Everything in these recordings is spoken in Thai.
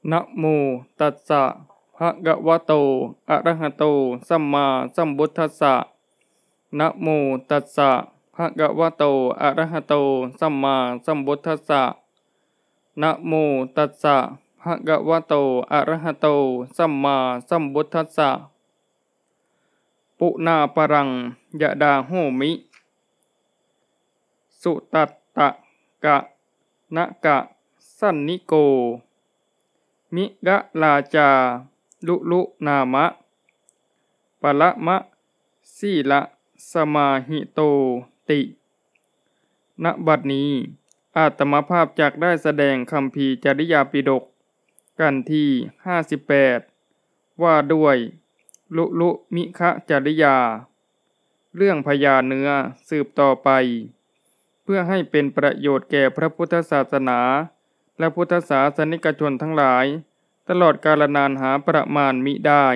นะโมตัสสะภะคะวะโตอะระหะโตสัมมาสัมพุทธัสสะนะโมตัสสะภะคะวะโตอะระหะโตสัมมาสัมพุทธัสสะนะโมตัสสะภะคะวะโตอะระหะโตสัมมาสัมพุทธัสสะปุนาปรังยะดาโหมิสุตัตตะกะนะกะสันนิโกมิกะลาจาลุลุนามะปะละมะสีละสมาหิโตติณบัดนี้อาตมาภาพจักได้แสดงคัมภีร์จริยาปิฎกกันที่58ว่าด้วยลุลุมิคะจริยาเรื่องพญาเนื้อสืบต่อไปเพื่อให้เป็นประโยชน์แก่พระพุทธศาสนาและพุทธศาสนิกชนทั้งหลายตลอดกาลนานหาประมาณมิได้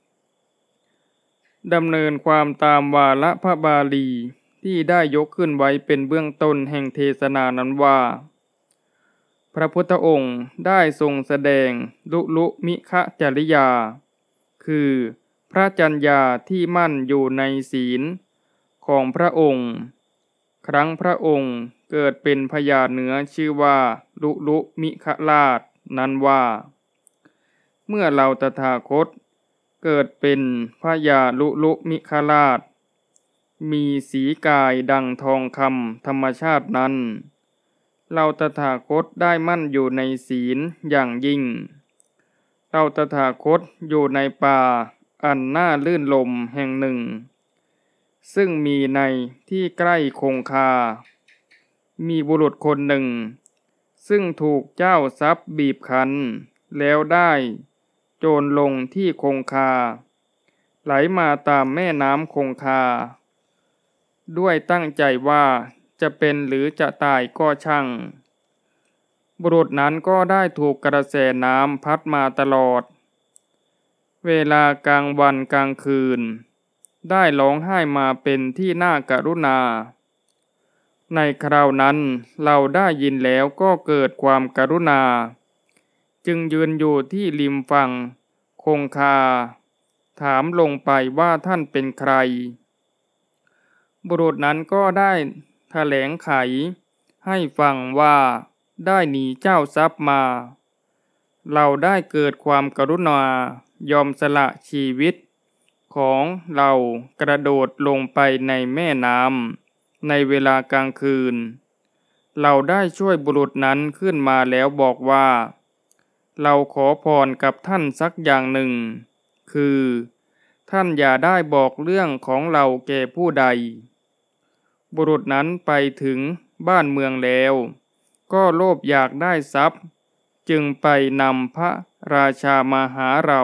ดำเนินความตามวาระพระบาลีที่ได้ยกขึ้นไว้เป็นเบื้องต้นแห่งเทศนานั้นว่าพระพุทธองค์ได้ทรงแสดงลุลุมิคะจริยาคือพระจัญญาที่มั่นอยู่ในศีลของพระองค์ครั้งพระองค์เกิดเป็นพญาเนื้อชื่อว่าลุลุมิคะราชนั้นว่าเมื่อเราตถาคตเกิดเป็นพญาลุลุมิคะราชมีสีกายดังทองคำธรรมชาตินั้นเราตถาคตได้มั่นอยู่ในศีลอย่างยิ่งเราตถาคตอยู่ในป่าอันน่าลื่นลมแห่งหนึ่งซึ่งมีในที่ใกล้คงคามีบุรุษคนหนึ่งซึ่งถูกเจ้าทรัพย์บีบคั้นแล้วได้โจรลงที่คงคาไหลมาตามแม่น้ำคงคาด้วยตั้งใจว่าจะเป็นหรือจะตายก็ช่างบุรุษนั้นก็ได้ถูกกระแสน้ำพัดมาตลอดเวลากลางวันกลางคืนได้ร้องไห้มาเป็นที่น่ากรุณาในคราวนั้นเราได้ยินแล้วก็เกิดความกรุณาจึงยืนอยู่ที่ริมฝั่งคงคาถามลงไปว่าท่านเป็นใครบุรุษนั้นก็ได้แถลงไขให้ฟังว่าได้หนีเจ้าทรัพย์มาเราได้เกิดความกรุณายอมสละชีวิตของเรากระโดดลงไปในแม่น้ำในเวลากลางคืนเราได้ช่วยบุรุษนั้นขึ้นมาแล้วบอกว่าเราขอพรกับท่านสักอย่างหนึ่งคือท่านอย่าได้บอกเรื่องของเราแก่ผู้ใดบุรุษนั้นไปถึงบ้านเมืองแล้วก็โลภอยากได้ทรัพย์จึงไปนำพระราชามาหาเรา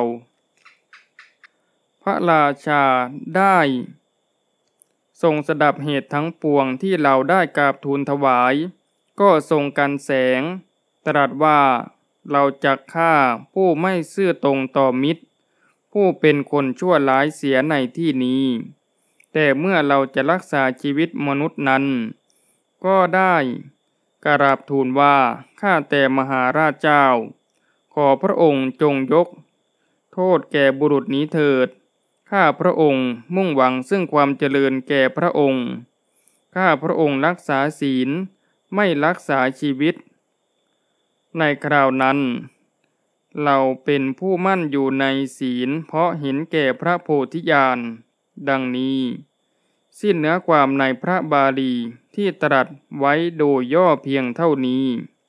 พระราชาได้ทรงสดับเหตุทั้งปวงที่เราได้กราบทูลถวายก็ทรงกันแสงตรัสว่าเราจักฆ่าผู้ไม่ซื่อตรงต่อมิตรผู้เป็นคนชั่วร้ายเสียในที่นี้แต่เมื่อเราจะรักษาชีวิตมนุษย์นั้นก็ได้กราบทูลว่าข้าแต่มหาราชเจ้าขอพระองค์จงยกโทษแก่บุรุษนี้เถิดข้าพระองค์มุ่งหวังซึ่งความเจริญแก่พระองค์ข้าพระองค์รักษาศีลไม่รักษาชีวิตในคราวนั้นเราเป็นผู้มั่นอยู่ในศีลเพราะเห็นแก่พระโพธิญาณดังนี้สิ้นเนื้อความในพระบาลีที่ตรัสไว้โดยย่อเพียงเท่านี้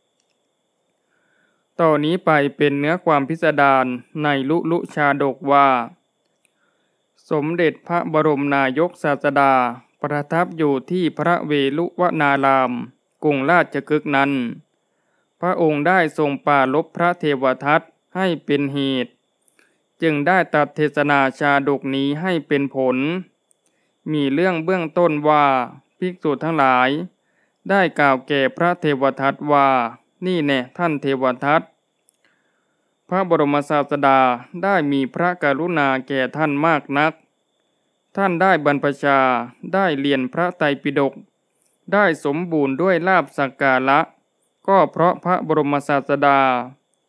ต่อนนี้ไปเป็นเนื้อความพิสดารในลุลุชาดกว่าสมเด็จพระบรมนายกศาสดาประทับอยู่ที่พระเวฬุวนารามกรุงราชคฤห์นั้นพระองค์ได้ทรงปรารภพระเทวทัตให้เป็นเหตุจึงได้ตรัสเทศนาชาดกนี้ให้เป็นผลมีเรื่องเบื้องต้นว่าภิกษุทั้งหลายได้กล่าวแก่พระเทวทัตว่านี่แน่ท่านเทวทัตพระบรมศาสดาได้มีพระกรุณาแก่ท่านมากนักท่านได้บรรพชาได้เรียนพระไตรปิฎกได้สมบูรณ์ด้วยลาภสักการะก็เพราะพระบรมศาสดา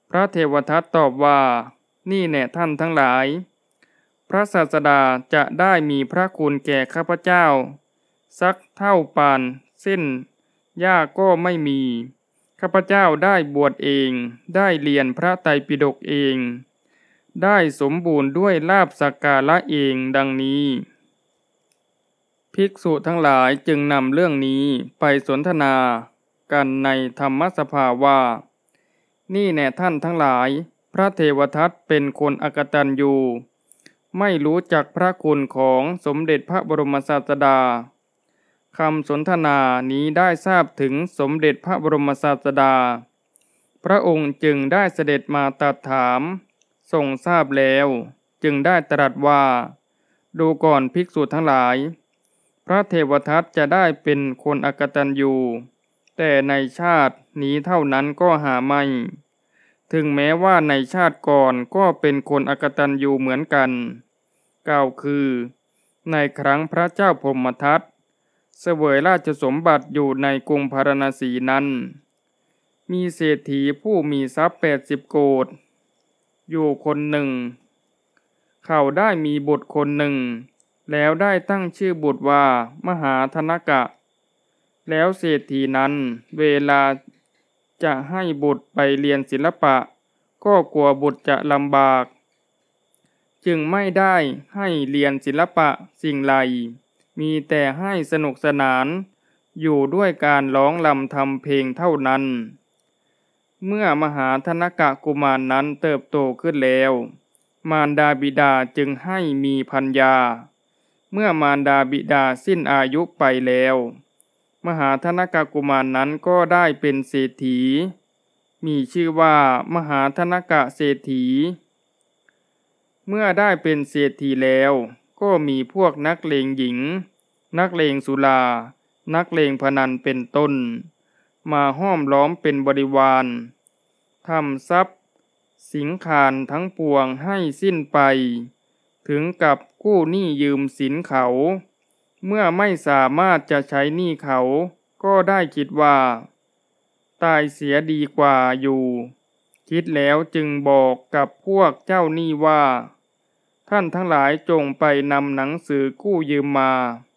พระเทวทัตตอบว่านี่แน่ท่านทั้งหลายพระศาสดาจะได้มีพระคุณแก่ข้าพเจ้าสักเท่าปานเส้นหญ้าก็ไม่มีข้าพเจ้าได้บวชเองได้เรียนพระไตรปิฎกเองได้สมบูรณ์ด้วยลาภสักการะเองดังนี้ภิกษุทั้งหลายจึงนำเรื่องนี้ไปสนทนากันในธรรมสภาว่านี่แน่ท่านทั้งหลายพระเทวทัตเป็นคนอกตัญญูไม่รู้จักพระคุณของสมเด็จพระบรมศาสดาคำสนทนานี้ได้ทราบถึงสมเด็จพระบรมศาสดาพระองค์จึงได้เสด็จมาตรัสถามทรงทราบแล้วจึงได้ตรัสว่าดูก่อนภิกษุทั้งหลายพระเทวทัตจะได้เป็นคนอกตัญญูแต่ในชาตินี้เท่านั้นก็หาไม่ถึงแม้ว่าในชาติก่อนก็เป็นคนอกตัญญูเหมือนกันกล่าวคือในครั้งพระเจ้าพรหมทัตเสวยราชสมบัติอยู่ในกรุงพาราณสีนั้นมีเศรษฐีผู้มีทรัพย์80 โกฏอยู่คนหนึ่งเขาได้มีบุตรคนหนึ่งแล้วได้ตั้งชื่อบุตรว่ามหาธนกะแล้วเศรษฐีนั้นเวลาจะให้บุตรไปเรียนศิลปะก็กลัวบุตรจะลำบากจึงไม่ได้ให้เรียนศิลปะสิ่งใดมีแต่ให้สนุกสนานอยู่ด้วยการร้องรำทำเพลงเท่านั้นเมื่อมหาธนกะกุมารนั้นเติบโตขึ้นแล้วมารดาบิดาจึงให้มีภรรยาเมื่อมารดาบิดาสิ้นอายุไปแล้วมหาธนกะกุมารนั้นก็ได้เป็นเศรษฐีมีชื่อว่ามหาธนกะเศรษฐีเมื่อได้เป็นเศรษฐีแล้วก็มีพวกนักเลงหญิงนักเลงสุรานักเลงพนันเป็นต้นมาห้อมล้อมเป็นบริวารทำทรัพย์สินคารทั้งปวงให้สิ้นไปถึงกับกู้หนี้ยืมสินเขาเมื่อไม่สามารถจะใช้หนี้เขาก็ได้คิดว่าตายเสียดีกว่าอยู่คิดแล้วจึงบอกกับพวกเจ้าหนี้ว่าท่านทั้งหลายจงไปนำหนังสือกู้ยืมมา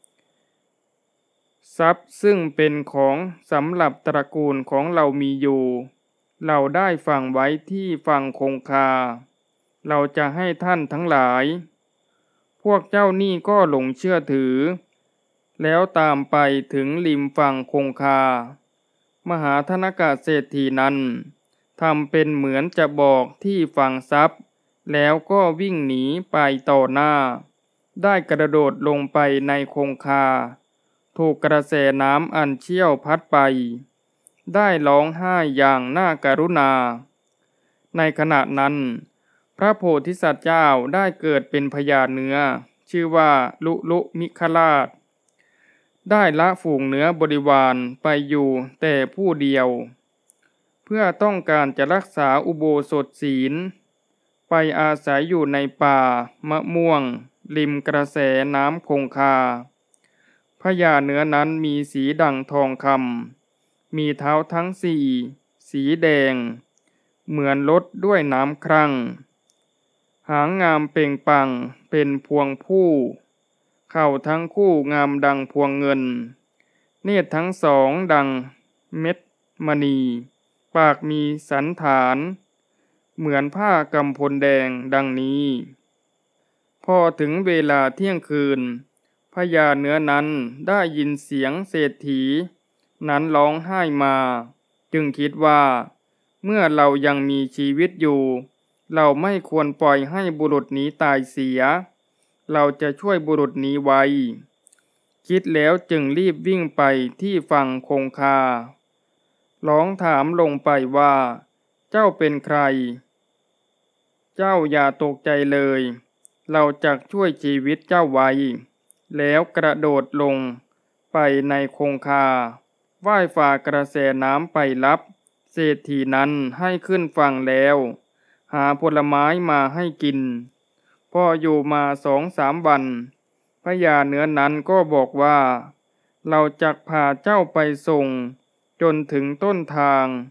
ทรัพย์ซึ่งเป็นของสำหรับตระกูลของเรามีอยู่เราได้ฝังไว้ที่ฝั่งคงคาเราจะให้ท่านทั้งหลายพวกเจ้าหนี้ก็หลงเชื่อถือแล้วตามไปถึงริมฝั่งคงคามหาธนกะเศรษฐีนั้นทำเป็นเหมือนจะบอกที่ฝังทรัพย์แล้วก็วิ่งหนีไปต่อหน้าได้กระโดดลงไปในคงคาถูกกระแสน้ำอันเชี่ยวพัดไปได้ร้องไห้อย่างน่ากรุณาในขณะนั้นพระโพธิสัตว์เจ้าได้เกิดเป็นพญาเนื้อชื่อว่าลุลุมิคราชได้ละฝูงเนื้อบริวารไปอยู่แต่ผู้เดียวเพื่อต้องการจะรักษาอุโบสถศีลไปอาศัยอยู่ในป่ามะม่วงริมกระแสน้ำคงคาพญาเนื้อนั้นมีสีดั่งทองคำมีเท้าทั้งสี่สีแดงเหมือนรดด้วยน้ำครั่งหางงามเปล่งปลั่งเป็นพวงผู้เข่าทั้งคู่งามดังพวงเงินเนตรทั้งสองดังเม็ดมณีปากมีสันฐานเหมือนผ้ากำพลแดงดังนี้พอถึงเวลาเที่ยงคืนพญาเนื้อนั้นได้ยินเสียงเศรษฐีนั้นร้องไห้มาจึงคิดว่าเมื่อเรายังมีชีวิตอยู่เราไม่ควรปล่อยให้บุรุษนี้ตายเสียเราจะช่วยบุรุษนี้ไว้คิดแล้วจึงรีบวิ่งไปที่ฝั่งคงคาร้องถามลงไปว่าเจ้าเป็นใครเจ้าอย่าตกใจเลยเราจะช่วยชีวิตเจ้าไว้แล้วกระโดดลงไปในคงคาว่ายฝ่ากระแสน้ำไปรับเศรษฐีนั้นให้ขึ้นฝั่งแล้วหาผลไม้มาให้กินพออยู่มา2-3 วันพญาเนื้อนั้นก็บอกว่าเราจักพาเจ้าไปส่งจนถึงต้นทางท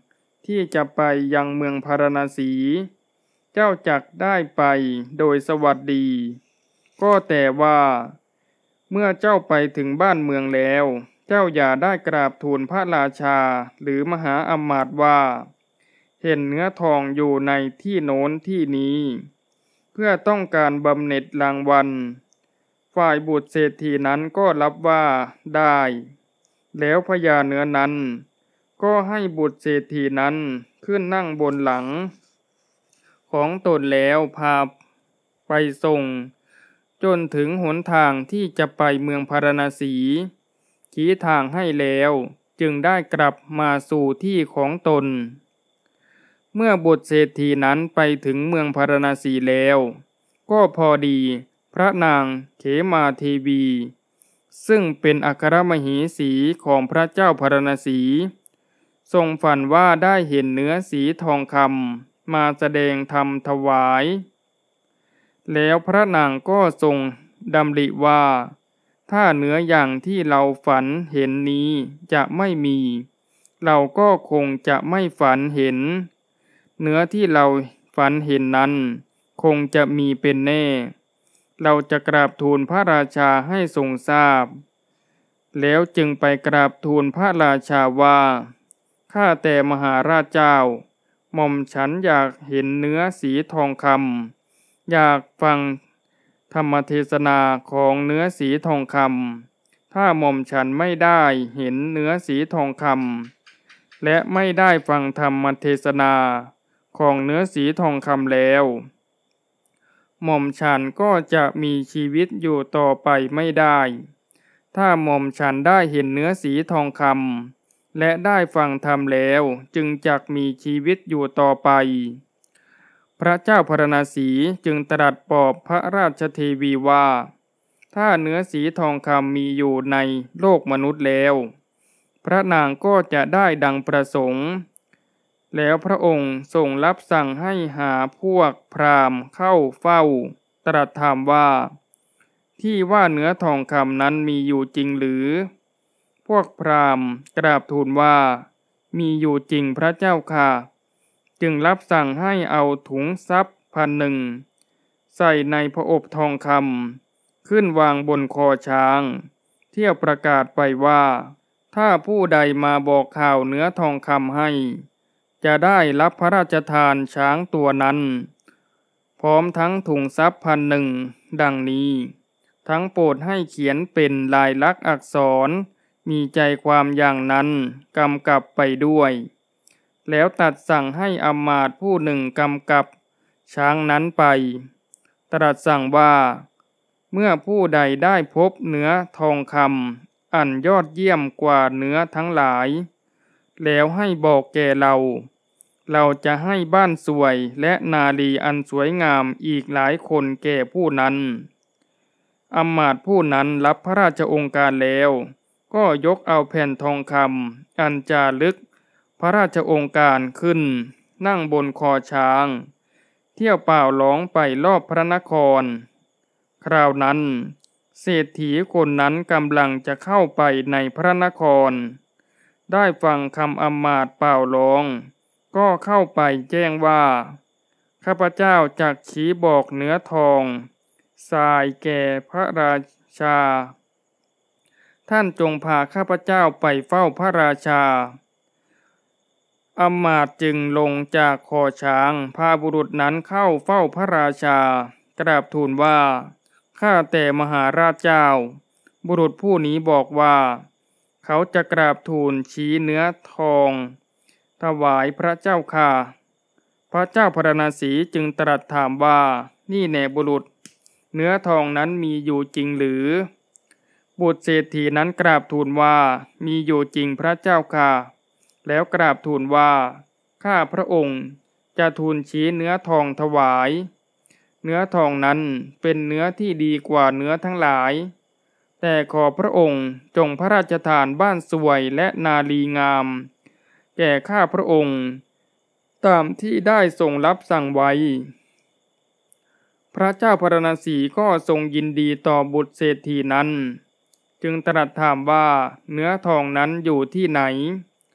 ที่จะไปยังเมืองพาราณสี เจ้าจักได้ไปโดยสวัสดีก็แต่ว่าเมื่อเจ้าไปถึงบ้านเมืองแล้วเจ้าอย่าได้กราบทูลพระราชาหรือมหาอมาตย์ว่าเห็นเนื้อทองอยู่ในที่โน้นที่นี้เพื่อต้องการบำเหน็จรางวัลฝ่ายบุตรเศรษฐีนั้นก็รับว่าได้แล้วพญาเนื้อนั้นก็ให้บุตรเศรษฐีนั้นขึ้นนั่งบนหลังของตนแล้วพาไปส่งจนถึงหนทางที่จะไปเมืองพาราณสีชี้ทางให้แล้วจึงได้กลับมาสู่ที่ของตนเมื่อบุตรเศรษฐีนั้นไปถึงเมืองพาราณสีแล้วก็พอดีพระนางเขมาเทวีซึ่งเป็นอัครมเหสีของพระเจ้าพาราณสีทรงฝันว่าได้เห็นเนื้อสีทองคำมาแสดงธรรมถวายแล้วพระนางก็ทรงดำริว่าถ้าเนื้ออย่างที่เราฝันเห็นนี้จะไม่มีเราก็คงจะไม่ฝันเห็นเนื้อที่เราฝันเห็นนั้นคงจะมีเป็นแน่เราจะกราบทูลพระราชาให้ทรงทราบแล้วจึงไปกราบทูลพระราชาว่าข้าแต่มหาราชเจ้าหม่อมฉันอยากเห็นเนื้อสีทองคำอยากฟังธรรมเทศนาของเนื้อสีทองคำถ้าหม่อมฉันไม่ได้เห็นเนื้อสีทองคำและไม่ได้ฟังธรรมเทศนาของเนื้อสีทองคำแล้วหม่อมฉันก็จะมีชีวิตอยู่ต่อไปไม่ได้ถ้าหม่อมฉันได้เห็นเนื้อสีทองคำและได้ฟังธรรมแล้วจึงจักมีชีวิตอยู่ต่อไปพระเจ้าพาราณสีจึงตรัสปลอบพระราชเทวีว่าถ้าเนื้อสีทองคำมีอยู่ในโลกมนุษย์แล้วพระนางก็จะได้ดังประสงค์แล้วพระองค์ทรงรับสั่งให้หาพวกพราหมณ์เข้าเฝ้าตรัสถามว่าที่ว่าเนื้อทองคำนั้นมีอยู่จริงหรือพวกพราหมณ์กราบทูลว่ามีอยู่จริงพระเจ้าค่ะจึงรับสั่งให้เอาถุงทรัพย์1,000ใส่ในผอบทองคำขึ้นวางบนคอช้างเที่ยวประกาศไปว่าถ้าผู้ใดมาบอกข่าวเนื้อทองคำให้จะได้รับพระราชทานช้างตัวนั้นพร้อมทั้งถุงทรัพย์1,000ดังนี้ทั้งโปรดให้เขียนเป็นลายลักษณ์อักษรมีใจความอย่างนั้นกำกับไปด้วยแล้วตัดสั่งให้อมาตย์ผู้หนึ่งกำกับช้างนั้นไปตรัสสั่งว่าเมื่อผู้ใดได้พบเนื้อทองคำอันยอดเยี่ยมกว่าเนื้อทั้งหลายแล้วให้บอกแก่เราจะให้บ้านสวยและนารีอันสวยงามอีกหลายคนแก่ผู้นั้นอมาตย์ผู้นั้นรับพระราชองค์การแล้วก็ยกเอาแผ่นทองคำอันจารึกพระราชองค์การขึ้นนั่งบนคอช้างเที่ยวเป่าร้องไปรอบพระนครคราวนั้นเศรษฐีคนนั้นกำลังจะเข้าไปในพระนครได้ฟังคำอมาตย์เป่าร้องก็เข้าไปแจ้งว่าข้าพเจ้าจักชี้บอกเนื้อทองทรายแก่พระราชาท่านจงพาข้าพเจ้าไปเฝ้าพระราชาอมาตย์จึงลงจากคอช้างพาบุรุษนั้นเข้าเฝ้าพระราชากราบทูลว่าข้าแต่มหาราชเจ้าบุรุษผู้นี้บอกว่าเขาจะกราบทูลชี้เนื้อทองถวายพระเจ้าค่ะพระเจ้าพาราณสีจึงตรัสถามว่านี่แน่บุรุษเนื้อทองนั้นมีอยู่จริงหรือบุตรเศรษฐีนั้นกราบทูลว่ามีอยู่จริงพระเจ้าค่ะแล้วกราบทูลว่าข้าพระองค์จะทูลชี้เนื้อทองถวายเนื้อทองนั้นเป็นเนื้อที่ดีกว่าเนื้อทั้งหลายแต่ขอพระองค์จงพระราชทานบ้านสวยและนาลีงามแก่ข้าพระองค์ตามที่ได้ทรงรับสั่งไว้พระเจ้าพาราณสีก็ทรงยินดีต่อบุตรเศรษฐีนั้นจึงตรัสถามว่าเนื้อทองนั้นอยู่ที่ไหน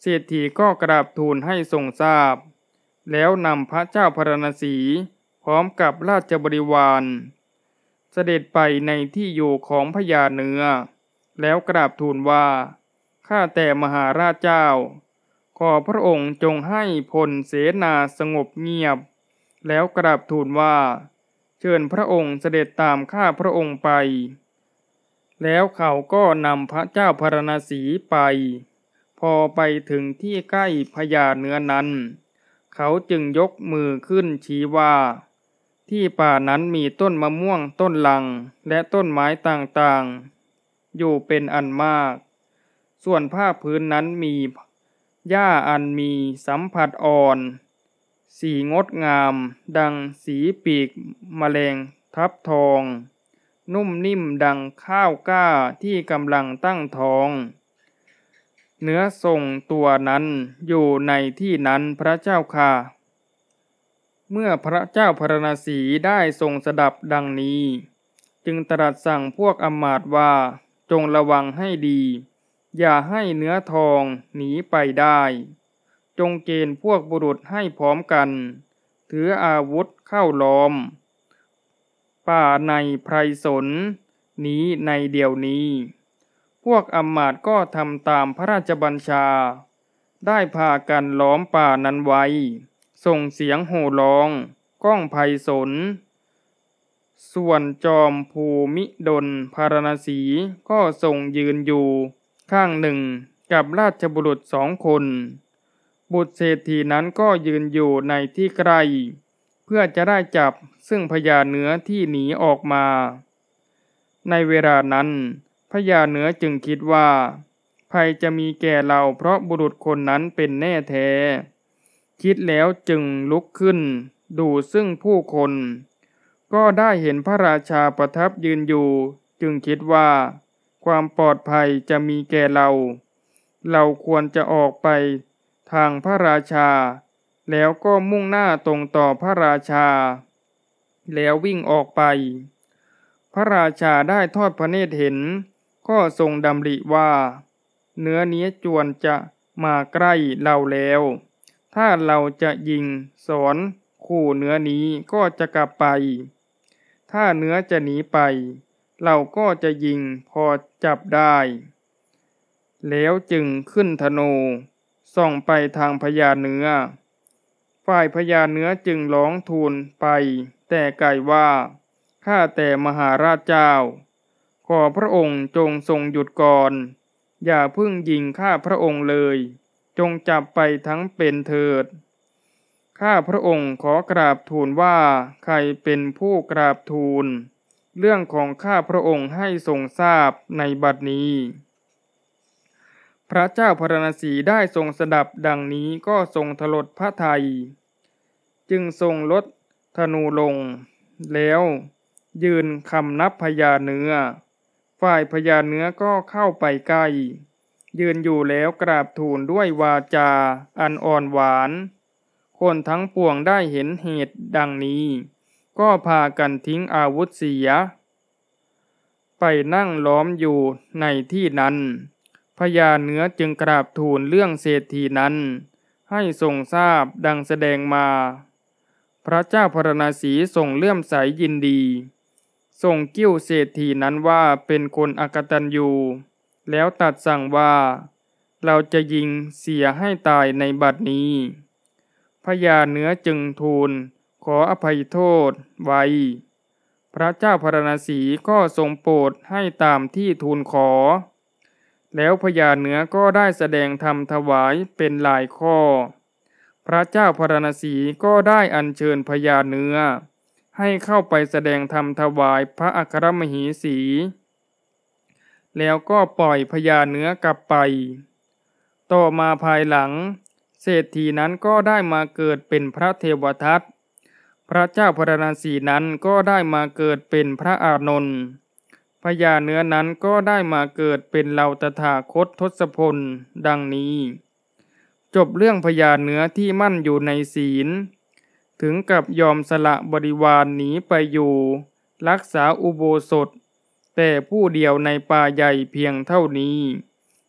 เศรษฐีก็กราบทูลให้ทรงทราบแล้วนำพระเจ้าพาราณสีพร้อมกับราชบริวารเสด็จไปในที่อยู่ของพญาเนื้อแล้วกราบทูลว่าข้าแต่มหาราชเจ้าขอพระองค์จงให้พลเสนาสงบเงียบแล้วกราบทูลว่าเชิญพระองค์เสด็จตามข้าพระองค์ไปแล้วเขาก็นำพระเจ้าพาราณสีไปพอไปถึงที่ใกล้พญาเนื้อนั้นเขาจึงยกมือขึ้นชี้ว่าที่ป่านั้นมีต้นมะม่วงต้นลังและต้นไม้ต่างๆอยู่เป็นอันมากส่วนผ้าพื้นนั้นมีหญ้าอันมีสัมผัสอ่อนสีงดงามดังสีปีกแมลงทับทองนุ่มนิ่มดังข้าวกล้าที่กำลังตั้งท้องเนื้อทรงตัวนั้นอยู่ในที่นั้นพระเจ้าค่ะเมื่อพระเจ้าพาราณสีได้ทรงสดับดังนี้จึงตรัสสั่งพวกอมาตย์ว่าจงระวังให้ดีอย่าให้เนื้อทองหนีไปได้จงเกณฑ์พวกบุรุษให้พร้อมกันถืออาวุธเข้าล้อมป่าในไพรสนนี้ในเดี๋ยวนี้พวกอมาตย์ก็ทำตามพระราชบัญชาได้พากันล้อมป่านั้นไว้ส่งเสียงโห่ร้องก้องไพศาลส่วนจอมภูมิดลพาราณสีก็ทรงยืนอยู่ข้างหนึ่งกับราชบุรุษ2 คนบุตรเศรษฐีนั้นก็ยืนอยู่ในที่ใกล้เพื่อจะได้จับซึ่งพญาเนื้อที่หนีออกมาในเวลานั้นพญาเนื้อจึงคิดว่าภัยจะมีแก่เราเพราะบุรุษคนนั้นเป็นแน่แท้คิดแล้วจึงลุกขึ้นดูซึ่งผู้คนก็ได้เห็นพระราชาประทับยืนอยู่จึงคิดว่าความปลอดภัยจะมีแก่เราควรจะออกไปทางพระราชาแล้วก็มุ่งหน้าตรงต่อพระราชาแล้ววิ่งออกไปพระราชาได้ทอดพระเนตรเห็นก็ทรงดำริว่าเนื้อนี้จวนจะมาใกล้เราแล้วถ้าเราจะยิงสอนขู่เนื้อนี้ก็จะกลับไปถ้าเนื้อจะหนีไปเราก็จะยิงพอจับได้แล้วจึงขึ้นธนูส่องไปทางพญาเนื้อฝ่ายพญาเนื้อจึงร้องทูลไปแต่ไกลว่าข้าแต่มหาราชเจ้าขอพระองค์จงทรงหยุดก่อนอย่าเพิ่งยิงข้าพระองค์เลยจงจับไปทั้งเป็นเถิดข้าพระองค์ขอกราบทูลว่าใครเป็นผู้กราบทูลเรื่องของข้าพระองค์ให้ทรงทราบในบัดนี้พระเจ้าพาราณสีได้ทรงสดับดังนี้ก็ทรงถลดพระทัยจึงทรงลดธนูลงแล้วยืนคำนับพญาเนื้อฝ่ายพญาเนื้อก็เข้าไปใกล้ยืนอยู่แล้วกราบทูลด้วยวาจาอันอ่อนหวานคนทั้งปวงได้เห็นเหตุดังนี้ก็พากันทิ้งอาวุธเสียไปนั่งล้อมอยู่ในที่นั้นพญาเนื้อจึงกราบทูลเรื่องเศรษฐีนั้นให้ทรงทราบดังแสดงมาพระเจ้าพาราณสีทรงเลื่อมใสยินดีทรงกิ้วเศรษฐีนั้นว่าเป็นคนอกตัญญูแล้วตรัสสั่งว่าเราจะยิงเสียให้ตายในบัดนี้พญาเนื้อจึงทูลขออภัยโทษไว้พระเจ้าพาราณสีก็ทรงโปรดให้ตามที่ทูลขอแล้วพญาเนื้อก็ได้แสดงธรรมถวายเป็นหลายข้อพระเจ้าพาราณสีก็ได้อัญเชิญพญาเนื้อให้เข้าไปแสดงธรรมถวายพระอัครมเหสีแล้วก็ปล่อยพญาเนื้อกลับไปต่อมาภายหลังเศรษฐีนั้นก็ได้มาเกิดเป็นพระเทวทัตพระเจ้าพาราณสีนั้นก็ได้มาเกิดเป็นพระอานนท์พญาเนื้อนั้นก็ได้มาเกิดเป็นเราตถาคตทศพลดังนี้จบเรื่องพญาเนื้อที่มั่นอยู่ในศีลถึงกับยอมสละบริวารหนีไปอยู่รักษาอุโบสถแต่ผู้เดียวในป่าใหญ่เพียงเท่านี้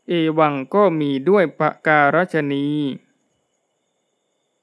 เอวังก็มีด้วยประการฉนี้